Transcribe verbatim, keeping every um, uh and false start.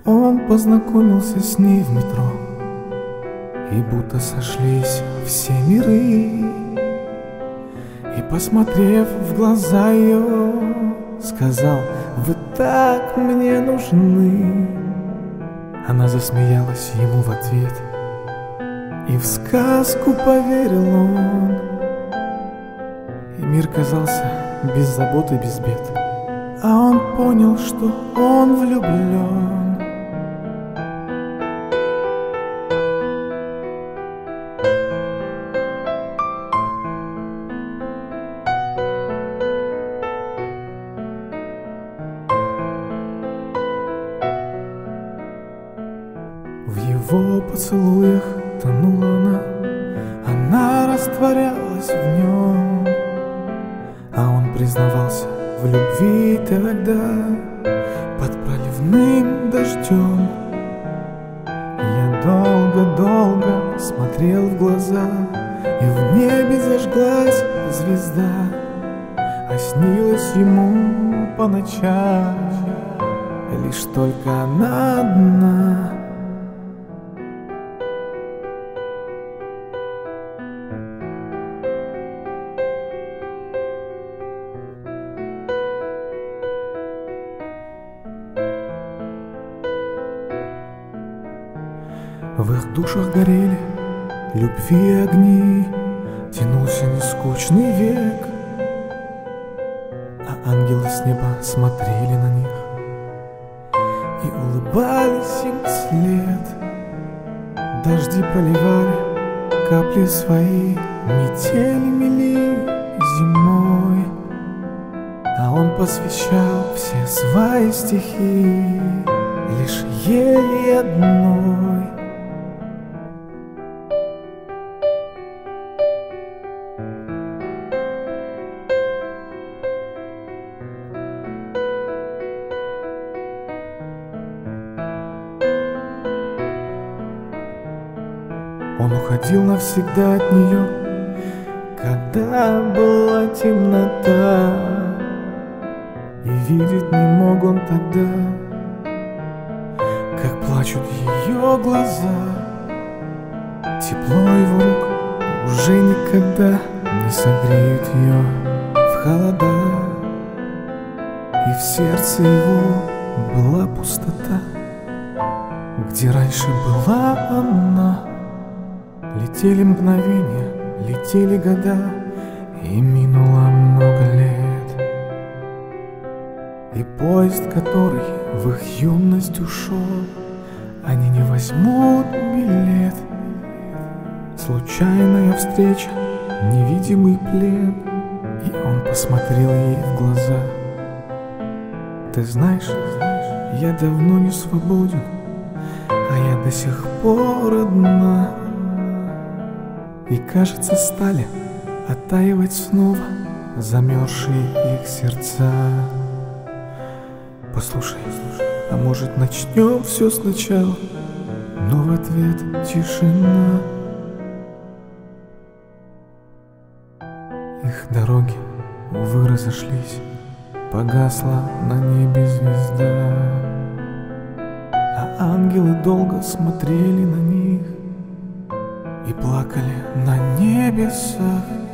Он познакомился с ней в метро, и будто сошлись все миры. И, посмотрев в глаза ее, сказал: вы так мне нужны. Она засмеялась ему в ответ, и в сказку поверил он. И мир казался без забот и без бед, а он понял, что он влюблен. В его поцелуях тонула она, она растворялась в нем, а он признавался в любви тогда под проливным дождем. Я долго-долго смотрел в глаза, и в небе зажглась звезда, а снилась ему по ночам лишь только она одна. В их душах горели любви огни, тянулся нескучный век, а ангелы с неба смотрели на них и улыбались им вслед. Дожди проливали капли свои, метели мели зимой, а он посвящал все свои стихи лишь ей одной. Он уходил навсегда от нее, когда была темнота, и видеть не мог он тогда, как плачут ее глаза. Тепло его рук уже никогда не согреют ее в холода, и в сердце его была пустота, где раньше была она. Летели мгновения, летели года, и минуло много лет. И поезд, который в их юность ушел, они не возьмут билет. Случайная встреча, невидимый плен, и он посмотрел ей в глаза. Ты знаешь, я давно не свободен, а я до сих пор одна. И, кажется, стали оттаивать снова замерзшие их сердца. Послушай, а может, начнем все сначала? Но в ответ тишина. Их дороги, увы, разошлись, погасла на небе звезда, а ангелы долго смотрели на них и плакали на небесах.